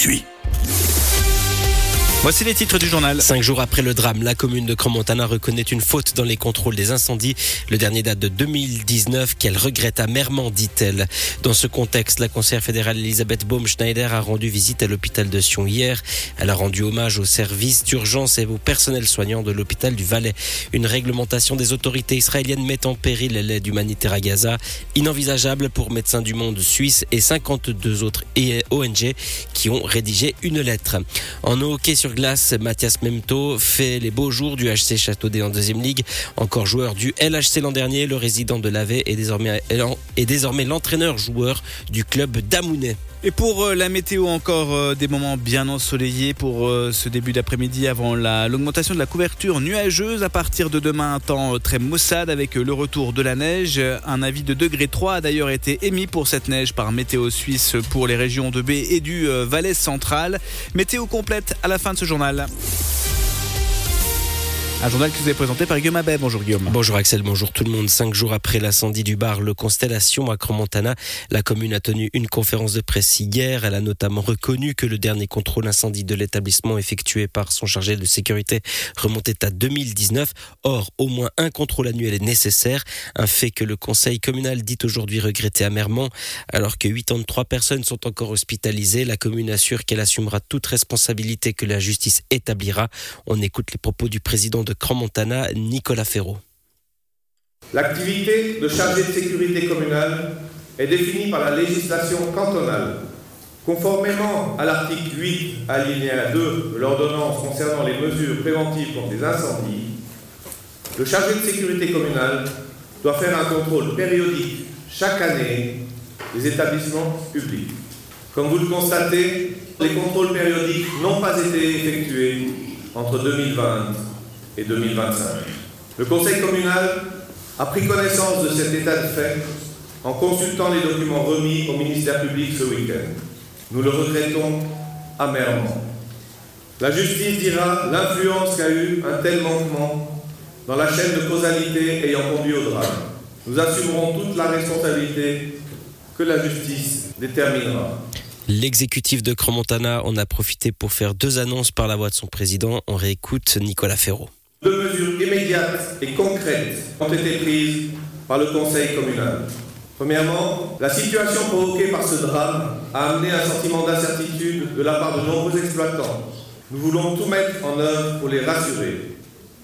gratuit. Voici les titres du journal. 5 jours après le drame, la commune de Crans-Montana reconnaît une faute dans les contrôles des incendies. Le dernier date de 2019 qu'elle regrette amèrement, dit-elle. Dans ce contexte, la conseillère fédérale Elisabeth Baumschneider a rendu visite à l'hôpital de Sion hier. Elle a rendu hommage aux services d'urgence et au personnel soignant de l'hôpital du Valais. Une réglementation des autorités israéliennes met en péril l'aide humanitaire à Gaza. Inenvisageable pour Médecins du Monde suisse et 52 autres ONG qui ont rédigé une lettre. En hockey sur glace, Mathias Memto fait les beaux jours du HC Châteaudet en deuxième ligue. Encore joueur du LHC l'an dernier, le résident de l'Avet est désormais l'entraîneur-joueur du club d'Amounet. Et pour la météo, encore des moments bien ensoleillés pour ce début d'après-midi avant l'augmentation de la couverture nuageuse. À partir de demain, un temps très maussade avec le retour de la neige. Un avis de degré 3 a d'ailleurs été émis pour cette neige par Météo Suisse pour les régions de Baie et du Valais central. Météo complète à la fin de ce journal. Un journal qui vous est présenté par Guillaume Abet. Bonjour Guillaume. Bonjour Axel, bonjour tout le monde. 5 jours après l'incendie du bar Le Constellation à Crans-Montana, la commune a tenu une conférence de presse hier. Elle a notamment reconnu que le dernier contrôle incendie de l'établissement effectué par son chargé de sécurité remontait à 2019. Or, au moins un contrôle annuel est nécessaire. Un fait que le conseil communal dit aujourd'hui regretter amèrement. Alors que 83 personnes sont encore hospitalisées, la commune assure qu'elle assumera toute responsabilité que la justice établira. On écoute les propos du président de Crans-Montana, Nicolas Ferraud. L'activité de chargé de sécurité communale est définie par la législation cantonale. Conformément à l'article 8, alinéa 2 de l'ordonnance concernant les mesures préventives contre les incendies, le chargé de sécurité communale doit faire un contrôle périodique chaque année des établissements publics. Comme vous le constatez, les contrôles périodiques n'ont pas été effectués entre 2020 et 2025. Le conseil communal a pris connaissance de cet état de fait en consultant les documents remis au ministère public ce week-end. Nous le regrettons amèrement. La justice dira l'influence qu'a eu un tel manquement dans la chaîne de causalité ayant conduit au drame. Nous assumerons toute la responsabilité que la justice déterminera. L'exécutif de Crans-Montana en a profité pour faire 2 annonces par la voix de son président. On réécoute Nicolas Ferraud. 2 mesures immédiates et concrètes ont été prises par le conseil communal. Premièrement, la situation provoquée par ce drame a amené un sentiment d'incertitude de la part de nombreux exploitants. Nous voulons tout mettre en œuvre pour les rassurer.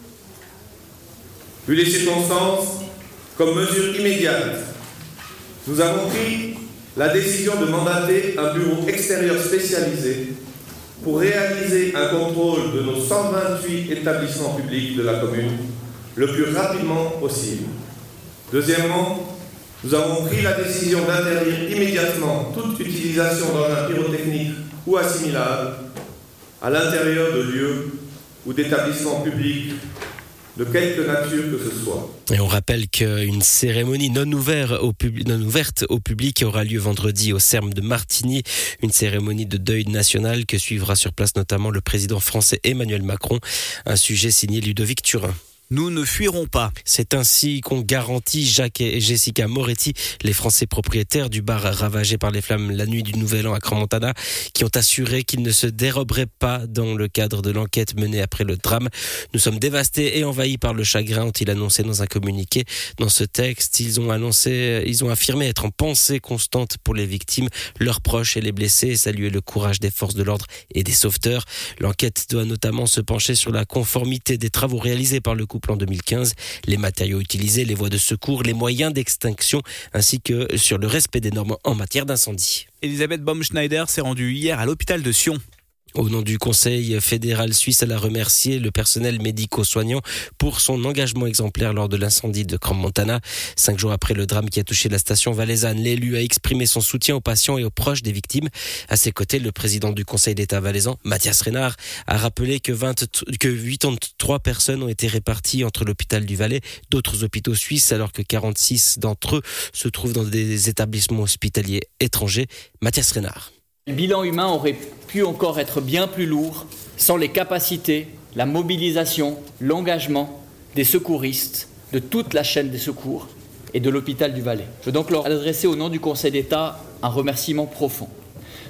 Vu les circonstances, comme mesure immédiate, nous avons pris la décision de mandater un bureau extérieur spécialisé pour réaliser un contrôle de nos 128 établissements publics de la commune le plus rapidement possible. Deuxièmement, nous avons pris la décision d'interdire immédiatement toute utilisation d'engins pyrotechniques ou assimilables à l'intérieur de lieux ou d'établissements publics de quelque nature que ce soit. Et on rappelle qu'une cérémonie non ouverte au public aura lieu vendredi au Serme de Martigny, une cérémonie de deuil national que suivra sur place notamment le président français Emmanuel Macron, un sujet signé Ludovic Turin. Nous ne fuirons pas. C'est ainsi qu'ont garanti Jacques et Jessica Moretti, les Français propriétaires du bar ravagé par les flammes la nuit du Nouvel An à Crans-Montana, qui ont assuré qu'ils ne se déroberaient pas dans le cadre de l'enquête menée après le drame. Nous sommes dévastés et envahis par le chagrin, ont-ils annoncé dans un communiqué. Dans ce texte, ils ont affirmé être en pensée constante pour les victimes, leurs proches et les blessés, et saluer le courage des forces de l'ordre et des sauveteurs. L'enquête doit notamment se pencher sur la conformité des travaux réalisés par le couple en 2015, les matériaux utilisés, les voies de secours, les moyens d'extinction, ainsi que sur le respect des normes en matière d'incendie. Elisabeth Baumschneider s'est rendue hier à l'hôpital de Sion. Au nom du Conseil fédéral suisse, elle a remercié le personnel médico-soignant pour son engagement exemplaire lors de l'incendie de Crans-Montana. 5 jours après le drame qui a touché la station valaisanne, l'élu a exprimé son soutien aux patients et aux proches des victimes. À ses côtés, le président du Conseil d'État valaisan, Mathias Renard, a rappelé que 83 personnes ont été réparties entre l'hôpital du Valais, d'autres hôpitaux suisses, alors que 46 d'entre eux se trouvent dans des établissements hospitaliers étrangers. Mathias Renard. Le bilan humain aurait pu encore être bien plus lourd sans les capacités, la mobilisation, l'engagement des secouristes, de toute la chaîne des secours et de l'hôpital du Valais. Je veux donc leur adresser au nom du Conseil d'État un remerciement profond.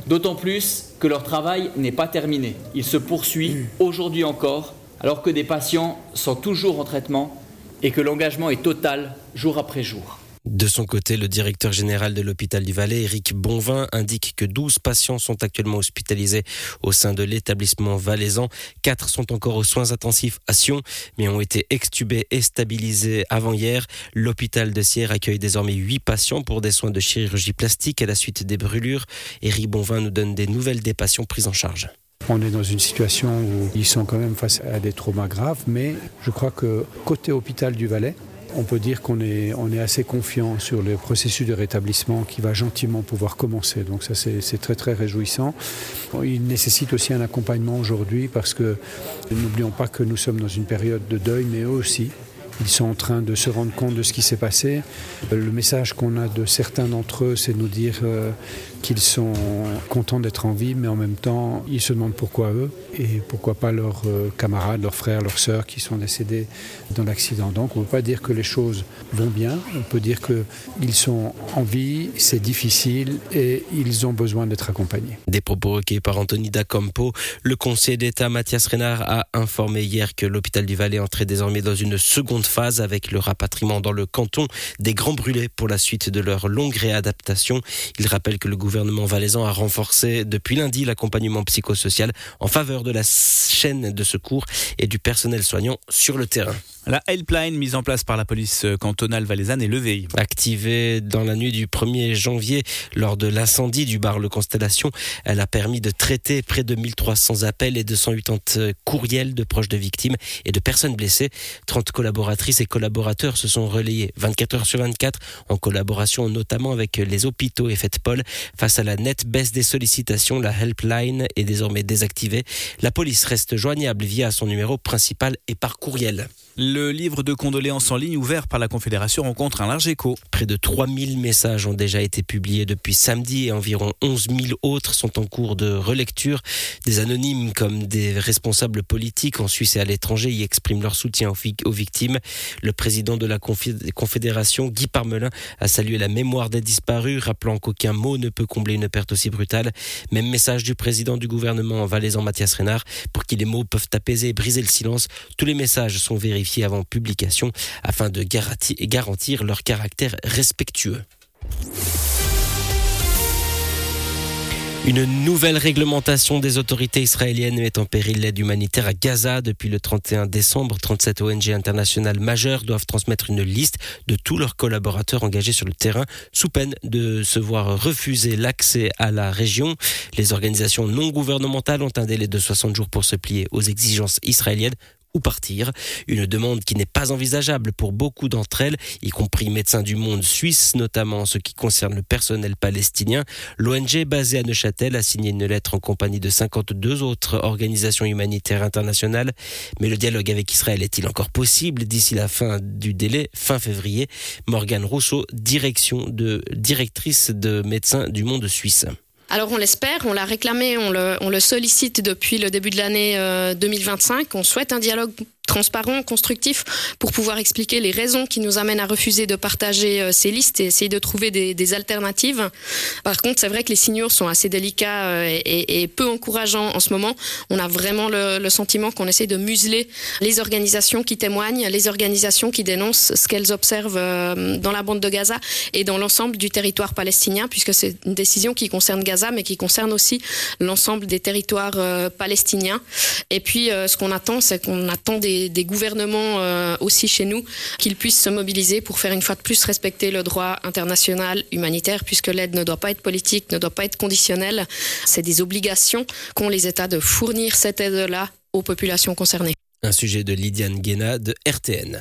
D'autant plus que leur travail n'est pas terminé. Il se poursuit aujourd'hui encore, alors que des patients sont toujours en traitement et que l'engagement est total jour après jour. De son côté, le directeur général de l'hôpital du Valais, Éric Bonvin, indique que 12 patients sont actuellement hospitalisés au sein de l'établissement valaisan. 4 sont encore aux soins intensifs à Sion, mais ont été extubés et stabilisés avant hier. L'hôpital de Sierre accueille désormais 8 patients pour des soins de chirurgie plastique à la suite des brûlures. Éric Bonvin nous donne des nouvelles des patients pris en charge. On est dans une situation où ils sont quand même face à des traumas graves, mais je crois que côté hôpital du Valais, on peut dire qu'on est assez confiant sur le processus de rétablissement qui va gentiment pouvoir commencer. Donc ça, c'est très très réjouissant. Il nécessite aussi un accompagnement aujourd'hui parce que n'oublions pas que nous sommes dans une période de deuil, mais eux aussi. Ils sont en train de se rendre compte de ce qui s'est passé. Le message qu'on a de certains d'entre eux, c'est de nous dire qu'ils sont contents d'être en vie, mais en même temps, ils se demandent pourquoi eux et pourquoi pas leurs camarades, leurs frères, leurs sœurs qui sont décédés dans l'accident. Donc on ne peut pas dire que les choses vont bien, on peut dire qu'ils sont en vie, c'est difficile et ils ont besoin d'être accompagnés. Des propos recueillis par Anthony Dacampo. Le conseiller d'État Mathias Renard a informé hier que l'hôpital du Valais entrait désormais dans une seconde phase avec le rapatriement dans le canton des grands brûlés pour la suite de leur longue réadaptation. Il rappelle que le gouvernement valaisan a renforcé depuis lundi l'accompagnement psychosocial en faveur de la chaîne de secours et du personnel soignant sur le terrain. La helpline mise en place par la police cantonale valaisanne est levée. Activée dans la nuit du 1er janvier lors de l'incendie du bar Le Constellation, elle a permis de traiter près de 1300 appels et 280 courriels de proches de victimes et de personnes blessées. 30 collaboratrices et collaborateurs se sont relayés 24 heures sur 24 en collaboration notamment avec les hôpitaux et FEDPOL. Face à la nette baisse des sollicitations, la helpline est désormais désactivée. La police reste joignable via son numéro principal et par courriel. Le livre de condoléances en ligne ouvert par la Confédération rencontre un large écho. Près de 3000 messages ont déjà été publiés depuis samedi et environ 11 000 autres sont en cours de relecture. Des anonymes comme des responsables politiques en Suisse et à l'étranger y expriment leur soutien aux victimes. Le président de la Confédération, Guy Parmelin, a salué la mémoire des disparus, rappelant qu'aucun mot ne peut combler une perte aussi brutale. Même message du président du gouvernement valaisan, Mathias Renard, pour qui les mots peuvent apaiser et briser le silence. Tous les messages sont vérifiés avant publication afin de garantir leur caractère respectueux. Une nouvelle réglementation des autorités israéliennes met en péril l'aide humanitaire à Gaza. Depuis le 31 décembre, 37 ONG internationales majeures doivent transmettre une liste de tous leurs collaborateurs engagés sur le terrain sous peine de se voir refuser l'accès à la région. Les organisations non gouvernementales ont un délai de 60 jours pour se plier aux exigences israéliennes ou partir. Une demande qui n'est pas envisageable pour beaucoup d'entre elles, y compris Médecins du Monde suisse, notamment en ce qui concerne le personnel palestinien. L'ONG basée à Neuchâtel a signé une lettre en compagnie de 52 autres organisations humanitaires internationales. Mais le dialogue avec Israël est-il encore possible d'ici la fin du délai, fin février? Morgane Rousseau, directrice de Médecins du Monde suisse. Alors on l'espère, on l'a réclamé, on le sollicite depuis le début de l'année 2025. On souhaite un dialogue transparent, constructif, pour pouvoir expliquer les raisons qui nous amènent à refuser de partager ces listes et essayer de trouver des alternatives. Par contre, c'est vrai que les signaux sont assez délicats et peu encourageants en ce moment. On a vraiment le sentiment qu'on essaie de museler les organisations qui témoignent, les organisations qui dénoncent ce qu'elles observent dans la bande de Gaza et dans l'ensemble du territoire palestinien, puisque c'est une décision qui concerne Gaza, mais qui concerne aussi l'ensemble des territoires palestiniens. Et puis, ce qu'on attend, c'est qu'on attend des gouvernements aussi chez nous, qu'ils puissent se mobiliser pour faire une fois de plus respecter le droit international humanitaire, puisque l'aide ne doit pas être politique, ne doit pas être conditionnelle. C'est des obligations qu'ont les États de fournir cette aide-là aux populations concernées. Un sujet de Lydiane Guéna de RTN.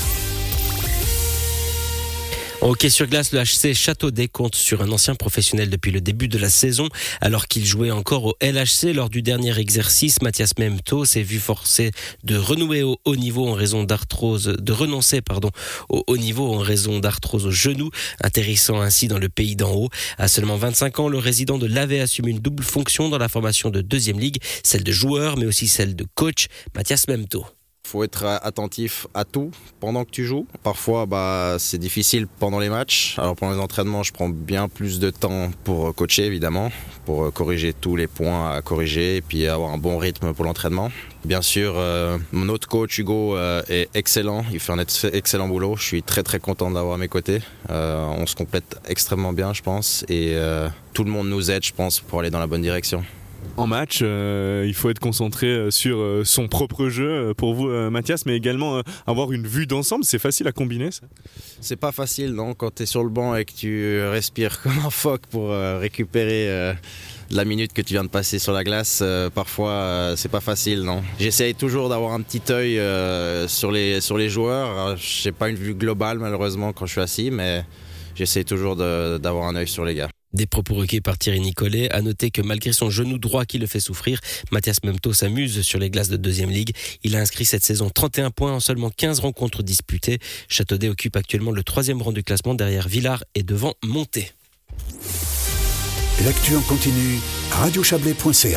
En hockey sur glace, le HC Châteaudet compte sur un ancien professionnel depuis le début de la saison. Alors qu'il jouait encore au LHC lors du dernier exercice, Mathias Memto s'est vu forcé de renouer au haut niveau en raison de renoncer au haut niveau en raison d'arthrose au genou, atterrissant ainsi dans le pays d'en haut. À seulement 25 ans, le résident de l'AV assume une double fonction dans la formation de deuxième ligue, celle de joueur mais aussi celle de coach. Mathias Memto. Il faut être attentif à tout pendant que tu joues. Parfois, c'est difficile pendant les matchs. Alors pendant les entraînements, je prends bien plus de temps pour coacher, évidemment, pour corriger tous les points à corriger et puis avoir un bon rythme pour l'entraînement. Bien sûr, mon autre coach, Hugo, est excellent. Il fait un excellent boulot. Je suis très très content d'avoir à mes côtés. On se complète extrêmement bien, je pense. Et tout le monde nous aide, je pense, pour aller dans la bonne direction. En match, il faut être concentré sur son propre jeu pour vous, Mathias, mais également avoir une vue d'ensemble. C'est facile à combiner, ça ? C'est pas facile, non ? Quand tu es sur le banc et que tu respires comme un phoque pour récupérer la minute que tu viens de passer sur la glace, parfois c'est pas facile, non ? J'essaye toujours d'avoir un petit œil sur les joueurs. J'ai pas une vue globale, malheureusement, quand je suis assis, mais j'essaye toujours d'avoir un œil sur les gars. Des propos recueillis par Thierry Nicolet. À noter que malgré son genou droit qui le fait souffrir, Mathias Memto s'amuse sur les glaces de 2e Ligue. Il a inscrit cette saison 31 points en seulement 15 rencontres disputées. Châteaudet occupe actuellement le 3e rang du classement derrière Villars et devant Monté. L'actu en continu, radiochablais.ca.